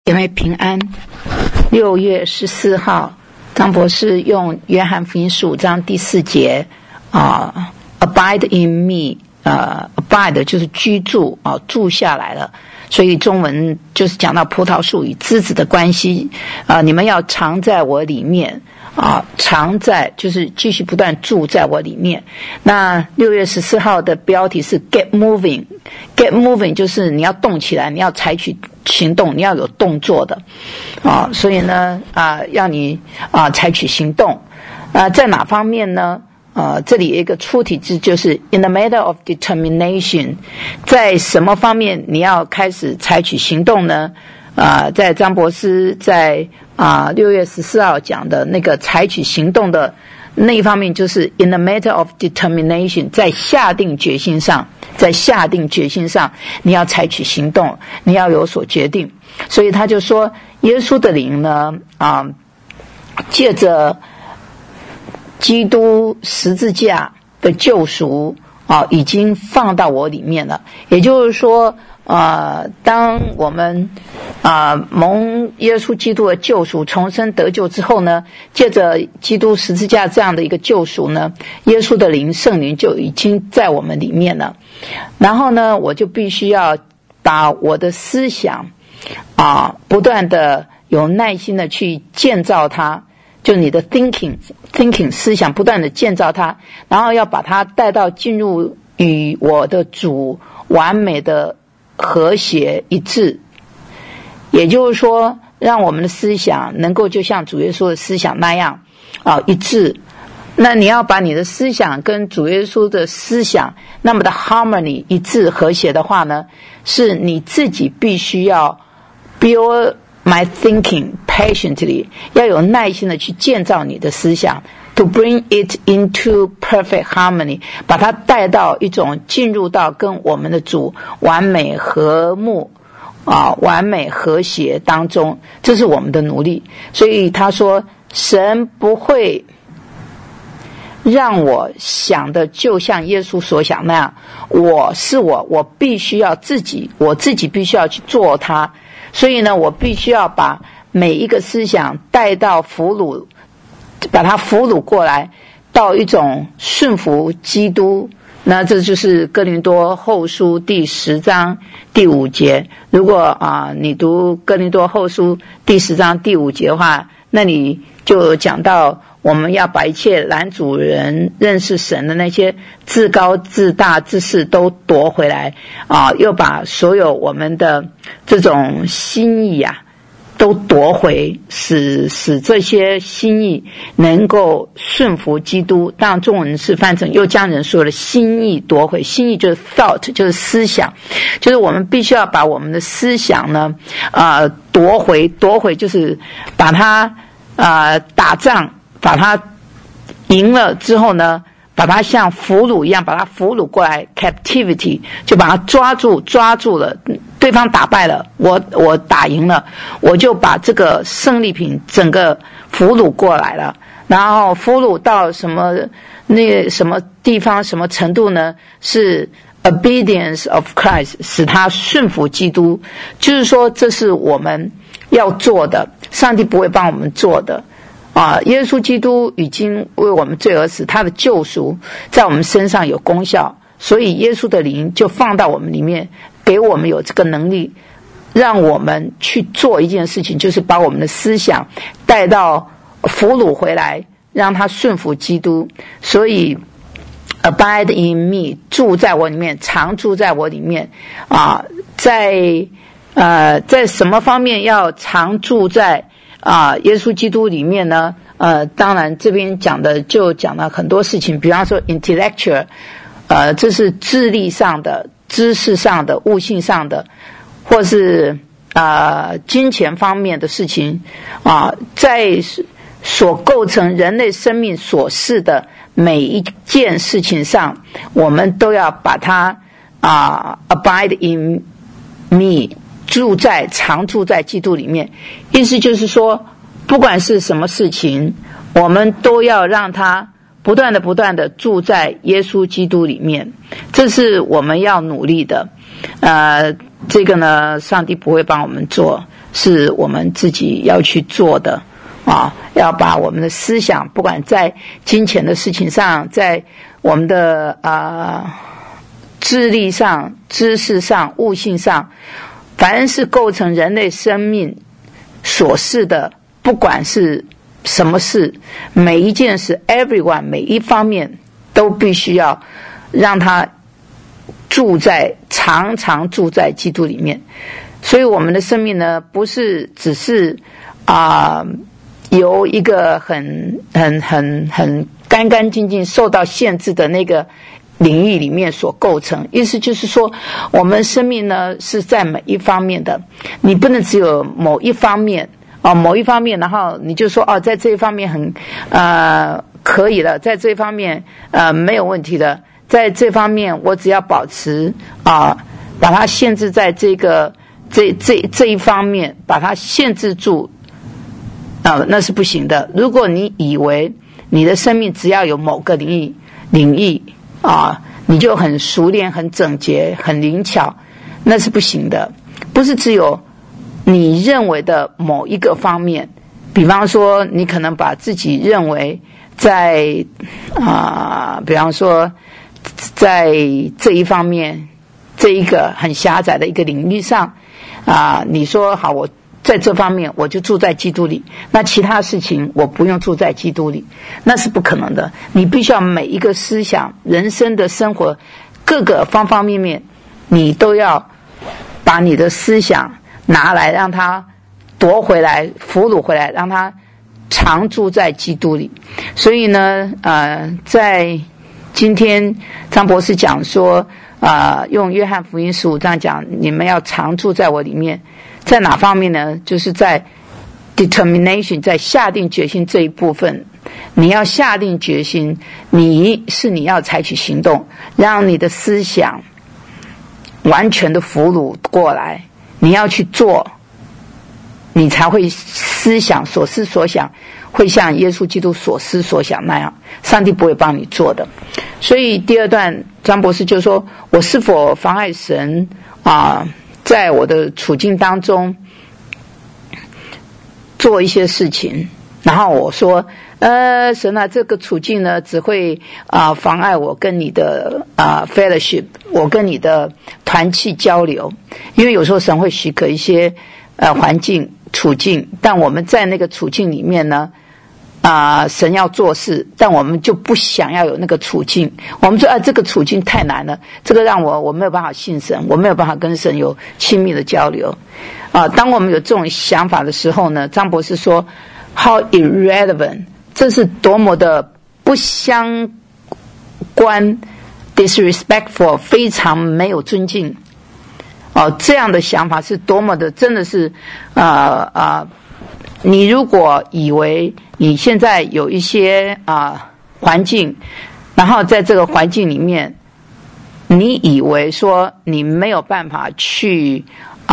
姐妹平安。6月14号，张博士用约翰福音15章第4节abide in me，abide 就是居住住下来了，所以中文就是讲到葡萄树与枝子的关系你们要常在我里面常在就是继续不断住在我里面。那6月14号的标题是 Get moving 就是你要动起来，你要采取行动，你要有动作的所以呢要你采取行动在哪方面呢？这里有一个出题字，就是 in the matter of determination， 在什么方面你要开始采取行动呢？在张博士在6月14号讲的那个采取行动的那一方面，就是 in the matter of determination， 在下定决心上你要采取行动，你要有所决定。所以他就说耶稣的灵呢借着基督十字架的救赎已经放到我里面了。也就是说当我们蒙耶稣基督的救赎重生得救之后呢，借着基督十字架这样的一个救赎呢，耶稣的灵圣灵就已经在我们里面了。然后呢我就必须要把我的思想不断的有耐心的去建造它，就你的 thinking 思想不断的建造它，然后要把它带到进入与我的主完美的和谐一致。也就是说让我们的思想能够就像主耶稣的思想那样一致。那你要把你的思想跟主耶稣的思想那么的 harmony 一致和谐的话呢，是你自己必须要 build my thinking patiently， 要有耐心的去建造你的思想 to bring it into perfect harmony， 把它带到一种进入到跟我们的主完美和睦完美和谐当中，这是我们的努力。所以他说神不会让我想的就像耶稣所想那样，我必须要我自己必须要去做它。所以呢我必须要把每一个思想带到把它俘虏过来到一种顺服基督。那这就是哥林多后书第10章第5节。如果你读哥林多后书第10章第5节的话，那你就讲到我们要把一切拦阻人认识神的那些自高自大之事都夺回来又把所有我们的这种心意都夺回，使这些心意能够顺服基督。当然中文是翻成又将人所有的心意夺回，心意就是 thought， 就是思想，就是我们必须要把我们的思想呢夺回就是把它打仗，把它赢了之后呢，把它像俘虏一样把它俘虏过来 captivity， 就把它抓住了，对方打败了，我打赢了，我就把这个胜利品整个俘虏过来了。然后俘虏到什么地方什么程度呢？是 obedience of Christ， 使他顺服基督。就是说这是我们要做的，上帝不会帮我们做的耶稣基督已经为我们罪而死，他的救赎在我们身上有功效，所以耶稣的灵就放到我们里面，给我们有这个能力，让我们去做一件事情，就是把我们的思想带到俘虏回来，让他顺服基督。所以 abide in me， 住在我里面，常住在我里面在什么方面要常住在耶稣基督里面呢？当然这边讲了很多事情，比方说 intellectual， 这是智力上的、知识上的、悟性上的，或是金钱方面的事情在所构成人类生命所示的每一件事情上，我们都要把它abide in me，常住在基督里面。意思就是说不管是什么事情，我们都要让它不断的住在耶稣基督里面，这是我们要努力的这个呢上帝不会帮我们做， 是我们自己要去做的啊，要把我们的思想，不管在金钱的事情上，在我们的智力上、知识上、悟性上，凡是构成人类生命所事的，不管是什么事，每一件事 everyone 每一方面都必须要让他常常住在基督里面。所以我们的生命呢，不是只是由一个很干干净净受到限制的那个领域里面所构成。意思就是说，我们生命呢是在每一方面的，你不能只有某一方面某一方面，然后你就说在这一方面很可以了，在这一方面没有问题的，在这方面我只要保持把它限制在这一方面，把它限制住那是不行的。如果你以为你的生命只要有某个领域你就很熟练、很整洁、很灵巧，那是不行的。不是只有你认为的某一个方面，比方说你可能把自己认为在比方说在这一方面，这一个很狭窄的一个领域上你说好，我在这方面我就住在基督里，那其他事情我不用住在基督里，那是不可能的。你必须要每一个思想、人生的生活各个方方面面，你都要把你的思想拿来，让它夺回来、俘虏回来，让它常住在基督里。所以呢在今天张博士讲说用约翰福音15章讲，你们要常住在我里面，在哪方面呢？就是在 determination， 在下定决心这一部分，你要下定决心，你要采取行动，让你的思想完全的俘虏过来，你要去做，你才会思想所思所想会像耶稣基督所思所想那样，上帝不会帮你做的。所以第二段张博士就说，我是否妨碍神在我的处境当中做一些事情，然后我说神这个处境呢只会妨碍我跟你的fellowship， 我跟你的团契交流。因为有时候神会许可一些环境处境，但我们在那个处境里面呢神要做事，但我们就不想要有那个处境。我们说这个处境太难了，这个让我没有办法信神，我没有办法跟神有亲密的交流当我们有这种想法的时候呢，张博士说 How irrelevant， 这是多么的不相关 disrespectful， 非常没有尊敬这样的想法是多么的，真的是你如果以为你现在有一些环境，然后在这个环境里面，你以为说你没有办法去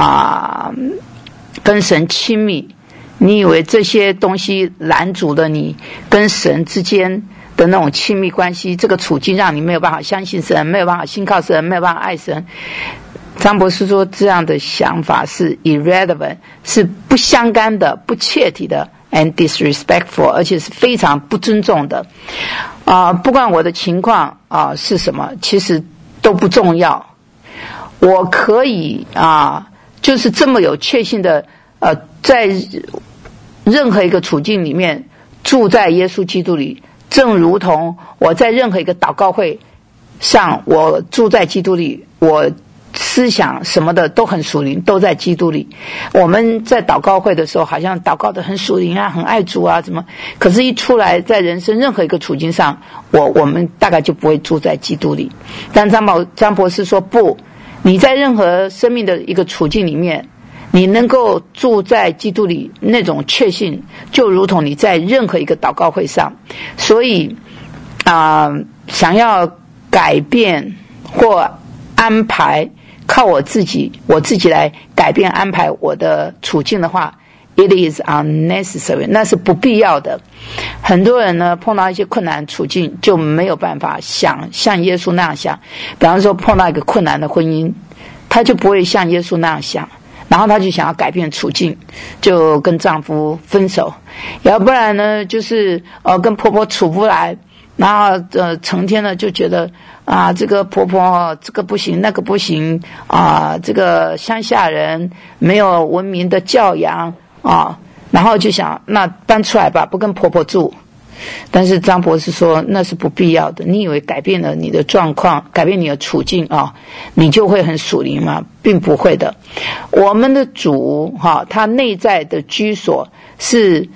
跟神亲密，你以为这些东西拦阻了你跟神之间的那种亲密关系，这个处境让你没有办法相信神，没有办法信靠神，没有办法爱神。张博士说，这样的想法是 irrelevant， 是不相干的、不切题的 and disrespectful， 而且是非常不尊重的不管我的情况是什么，其实都不重要。我可以就是这么有确信的在任何一个处境里面住在耶稣基督里，正如同我在任何一个祷告会上，我住在基督里，我思想什么的都很属灵，都在基督里。我们在祷告会的时候好像祷告的很属灵很爱主怎么，可是一出来在人生任何一个处境上，我们大概就不会住在基督里。但张博士说不，你在任何生命的一个处境里面，你能够住在基督里，那种确信就如同你在任何一个祷告会上。所以想要改变或安排，靠我自己来改变安排我的处境的话， it is unnecessary， 那是不必要的。很多人呢碰到一些困难处境就没有办法想像耶稣那样想，比方说碰到一个困难的婚姻，他就不会像耶稣那样想， 然后她就想要改变处境，就跟丈夫分手，要不然呢就是跟婆婆处不来，然后成天呢就觉得啊这个婆婆这个不行那个不行啊，这个乡下人没有文明的教养啊，然后就想那搬出来吧，不跟婆婆住。但是张博士说那是不必要的，你以为改变了你的状况，改变你的处境啊，你就会很属灵吗？并不会的。我们的主他内在的居所是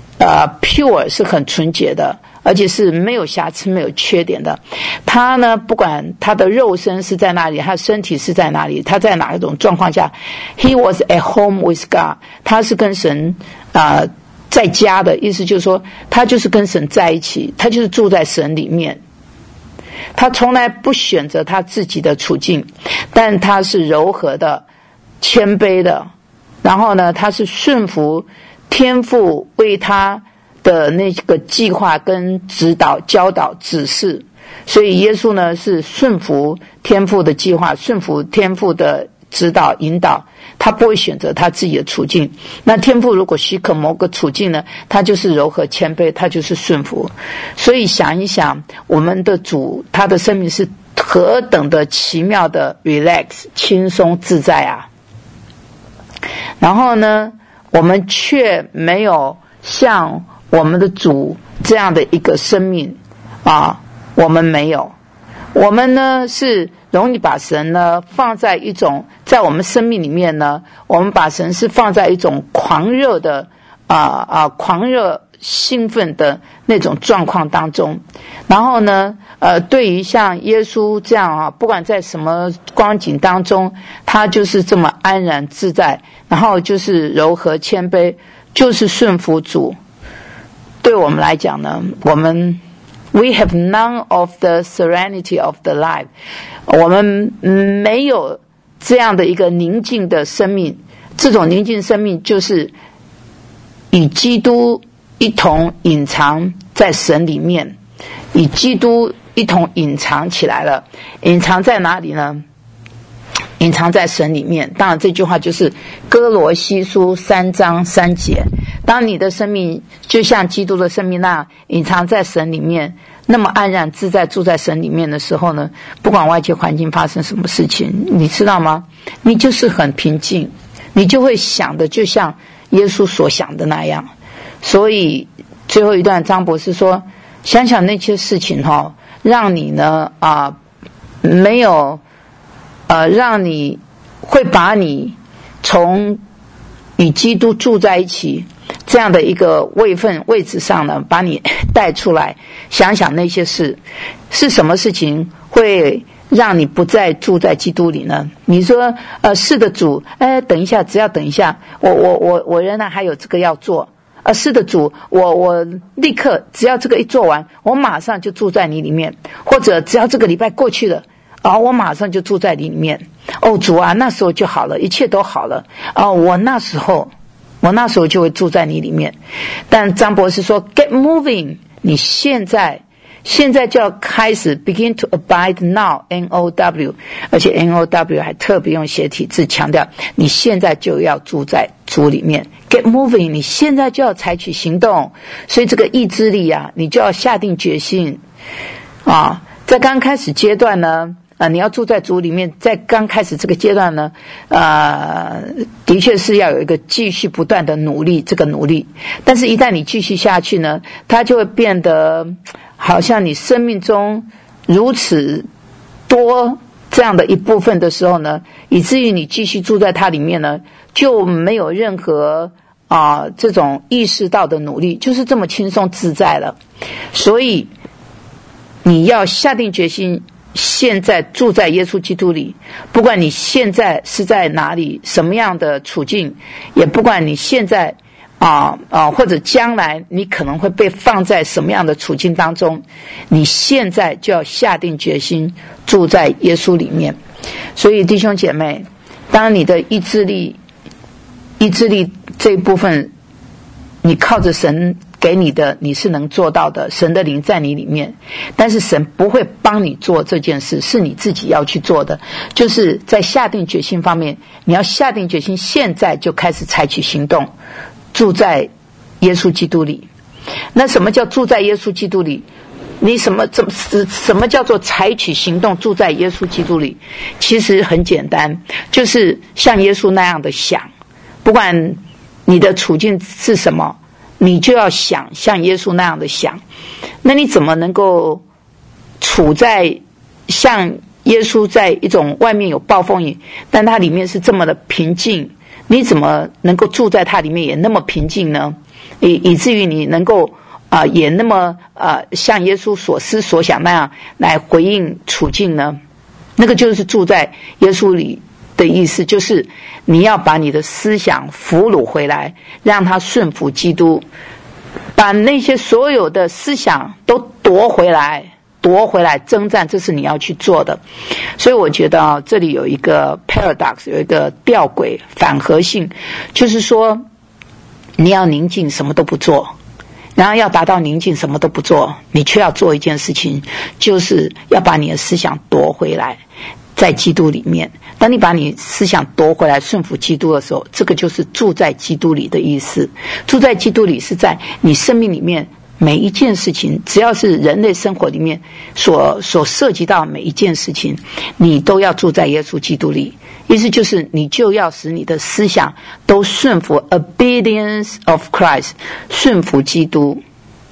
pure， 是很纯洁的，而且是没有瑕疵没有缺点的。他呢不管他的肉身是在哪里，他的身体是在哪里，他在哪一种状况下 He was at home with God， 他是跟神在家的意思就是说他就是跟神在一起，他就是住在神里面，他从来不选择他自己的处境，但他是柔和的谦卑的，然后呢他是顺服天父为他的那个计划跟指导教导指示，所以耶稣呢是顺服天父的计划，顺服天父的指导引导，他不会选择他自己的处境。那天父如果许可某个处境呢，他就是柔和谦卑，他就是顺服。所以想一想，我们的主他的生命是何等的奇妙的 relax 轻松自在啊，然后呢我们却没有像我们的主这样的一个生命啊，我们没有。我们呢是容易把神呢放在一种，在我们生命里面呢，我们把神是放在一种狂热的狂热兴奋的那种状况当中。然后呢对于像耶稣这样不管在什么光景当中，他就是这么安然自在，然后就是柔和谦卑，就是顺服主。对我们来讲呢，We have none of the serenity of the life， 我们没有这样的一个宁静的生命。这种宁静生命就是与基督一同隐藏在神里面，与基督一同隐藏起来了。隐藏在哪里呢？隐藏在神里面。当然这句话就是哥罗西书3章3节，当你的生命就像基督的生命那样隐藏在神里面，那么安然自在住在神里面的时候呢，不管外界环境发生什么事情，你知道吗？你就是很平静，你就会想的就像耶稣所想的那样。所以最后一段张博士说，想想那些事情让你呢没有让你会把你从与基督住在一起这样的一个位置上呢，把你带出来，想想那些事是什么事情会让你不再住在基督里呢？你说是的主，等一下，只要等一下，我仍然还有这个要做。是的主，我立刻只要这个一做完，我马上就住在你里面，或者只要这个礼拜过去了我马上就住在你里面。主啊，那时候就好了，一切都好了我那时候就会住在你里面。但张博士说 get moving， 你现在就要开始 begin to abide now NOW， 而且 NOW 还特别用斜体字强调你现在就要住在主里面。 get moving， 你现在就要采取行动。所以这个意志力你就要下定决心在刚开始阶段呢你要住在主里面，在刚开始这个阶段呢的确是要有一个继续不断的努力，这个努力。但是一旦你继续下去呢，它就会变得好像你生命中如此多这样的一部分的时候呢，以至于你继续住在它里面呢，就没有任何这种意识到的努力，就是这么轻松自在了。所以你要下定决心，现在住在耶稣基督里，不管你现在是在哪里，什么样的处境，也不管你现在或者将来你可能会被放在什么样的处境当中，你现在就要下定决心住在耶稣里面。所以弟兄姐妹，当你的意志力这一部分你靠着神给你的你是能做到的，神的灵在你里面，但是神不会帮你做这件事，是你自己要去做的。就是在下定决心方面，你要下定决心，现在就开始采取行动，住在耶稣基督里。那什么叫住在耶稣基督里？你什么叫做采取行动住在耶稣基督里？其实很简单，就是像耶稣那样的想，不管你的处境是什么，你就要想像耶稣那样的想。那你怎么能够处在像耶稣在一种外面有暴风雨，但他里面是这么的平静？你怎么能够住在他里面也那么平静呢？以至于你能够也那么像耶稣所思所想那样来回应处境呢？那个就是住在耶稣里的意思，就是你要把你的思想俘虏回来，让它顺服基督，把那些所有的思想都夺回来征战，这是你要去做的。所以我觉得这里有一个 paradox， 有一个吊诡反合性，就是说你要宁静什么都不做，然后要达到宁静什么都不做，你却要做一件事情，就是要把你的思想夺回来，在基督里面。当你把你思想夺回来顺服基督的时候，这个就是住在基督里的意思。住在基督里是在你生命里面每一件事情，只要是人类生活里面所涉及到每一件事情，你都要住在耶稣基督里。意思就是你就要使你的思想都顺服 obedience of Christ， 顺服基督。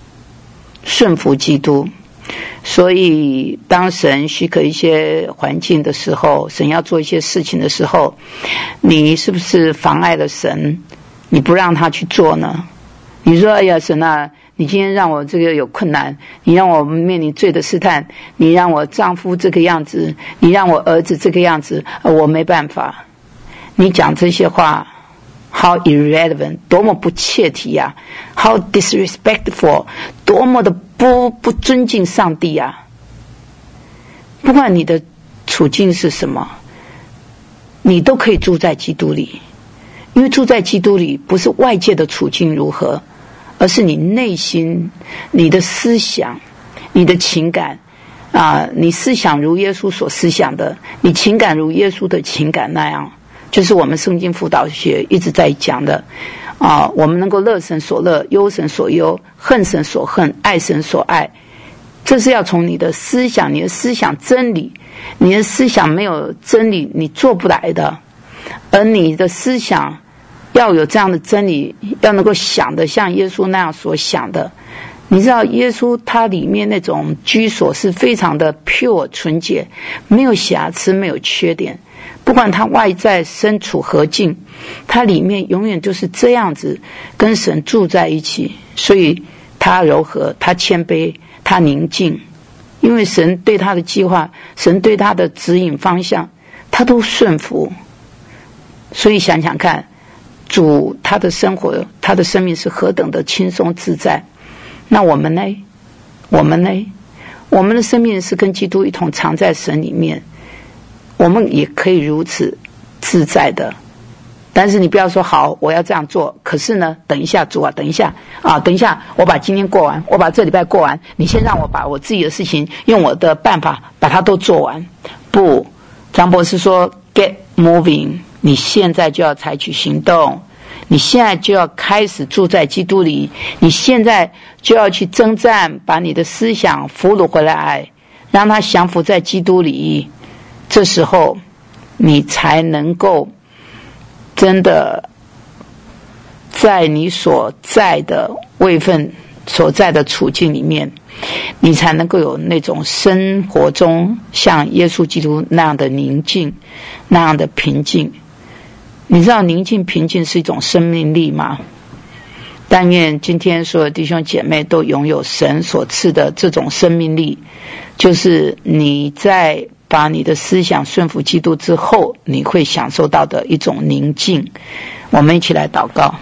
所以当神许可一些环境的时候，神要做一些事情的时候，你是不是妨碍了神，你不让他去做呢？你说哎呀神啊，你今天让我这个有困难，你让我面临罪的试探，你让我丈夫这个样子，你让我儿子这个样子，我没办法。你讲这些话 how irrelevant， 多么不切题啊， how disrespectful， 多么的不尊敬上帝啊。不管你的处境是什么，你都可以住在基督里。因为住在基督里不是外界的处境如何，而是你内心，你的思想，你的情感你思想如耶稣所思想的，你情感如耶稣的情感那样，就是我们圣经辅导学一直在讲的我们能够乐神所乐，忧神所忧，恨神所恨，爱神所爱。这是要从你的思想，你的思想真理，你的思想没有真理你做不来的。而你的思想要有这样的真理，要能够想的像耶稣那样所想的。你知道耶稣他里面那种居所是非常的 pure 纯洁，没有瑕疵，没有缺点，不管他外在身处何境，他里面永远就是这样子跟神住在一起。所以他柔和，他谦卑，他宁静，因为神对他的计划，神对他的指引方向，他都顺服。所以想想看，主他的生活，他的生命是何等的轻松自在。那我们呢？我们的生命是跟基督一同藏在神里面，我们也可以如此自在的。但是你不要说好我要这样做，可是呢等一下主啊，等一下我把今天过完，我把这礼拜过完，你先让我把我自己的事情用我的办法把它都做完。不，张博士说 get moving， 你现在就要采取行动，你现在就要开始住在基督里，你现在就要去征战，把你的思想俘虏回来，让它降服在基督里。这时候你才能够真的在你所在的位分，所在的处境里面，你才能够有那种生活中像耶稣基督那样的宁静，那样的平静。你知道宁静平静是一种生命力吗？但愿今天所有弟兄姐妹都拥有神所赐的这种生命力，就是你在把你的思想顺服基督之后，你会享受到的一种宁静。我们一起来祷告。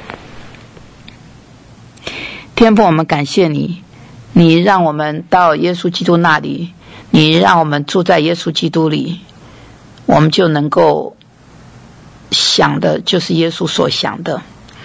天父，我们感谢你，你让我们到耶稣基督那里，你让我们住在耶稣基督里，我们就能够想的就是耶稣所想的。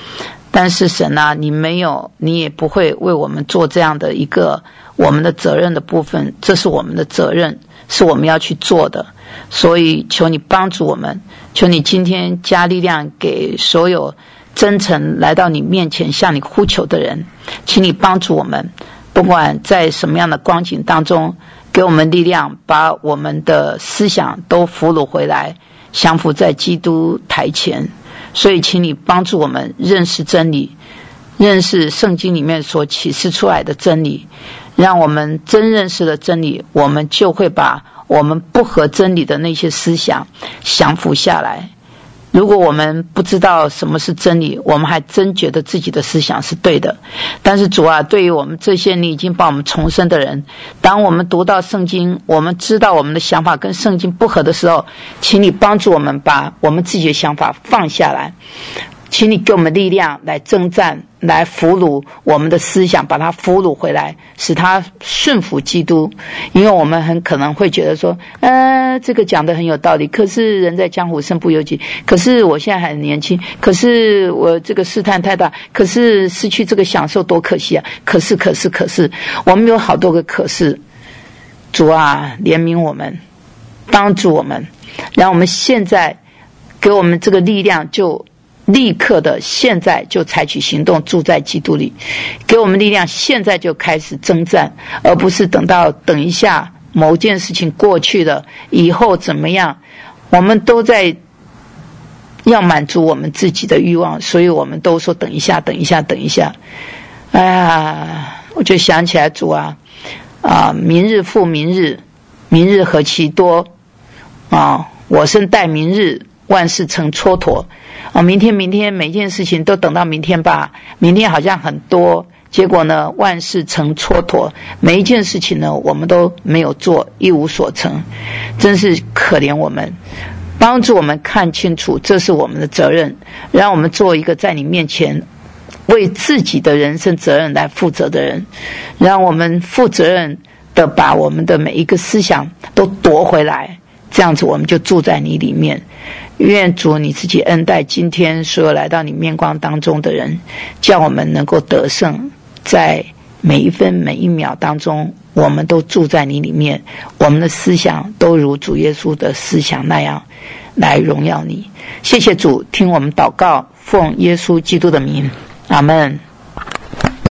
但是神啊，你没有，你也不会为我们做这样的一个我们的责任的部分，这是我们的责任，是我们要去做的。所以求你帮助我们，求你今天加力量给所有真诚来到你面前向你呼求的人，请你帮助我们，不管在什么样的光景当中，给我们力量，把我们的思想都俘虏回来，降服在基督台前。所以请你帮助我们认识真理，认识圣经里面所启示出来的真理，让我们真认识了真理，我们就会把我们不合真理的那些思想降服下来。如果我们不知道什么是真理，我们还真觉得自己的思想是对的。但是主啊，对于我们这些你已经把我们重生的人，当我们读到圣经，我们知道我们的想法跟圣经不合的时候，请你帮助我们把我们自己的想法放下来，请你给我们力量来征战，来俘虏我们的思想，把它俘虏回来，使它顺服基督。因为我们很可能会觉得说这个讲得很有道理，可是人在江湖身不由己，可是我现在还很年轻，可是我这个试探太大，可是失去这个享受多可惜啊，可是我们有好多个可是。主啊，怜悯我们，帮助我们，让我们现在给我们这个力量，就立刻的现在就采取行动，住在基督里，给我们力量，现在就开始征战，而不是等一下某件事情过去了以后怎么样，我们都在要满足我们自己的欲望，所以我们都说等一下。哎呀，我就想起来主啊，明日复明日，明日何其多啊！我生待明日，万事成蹉跎。明天，每件事情都等到明天吧，明天好像很多，结果呢，万事成蹉跎，每一件事情呢，我们都没有做，一无所成，真是可怜我们。帮助我们看清楚，这是我们的责任，让我们做一个在你面前为自己的人生责任来负责的人，让我们负责任的把我们的每一个思想都夺回来，这样子我们就住在你里面。愿主你自己恩待今天所有来到你面光当中的人，叫我们能够得胜，在每一分每一秒当中，我们都住在你里面，我们的思想都如主耶稣的思想那样来荣耀你。谢谢主，听我们祷告，奉耶稣基督的名，阿们。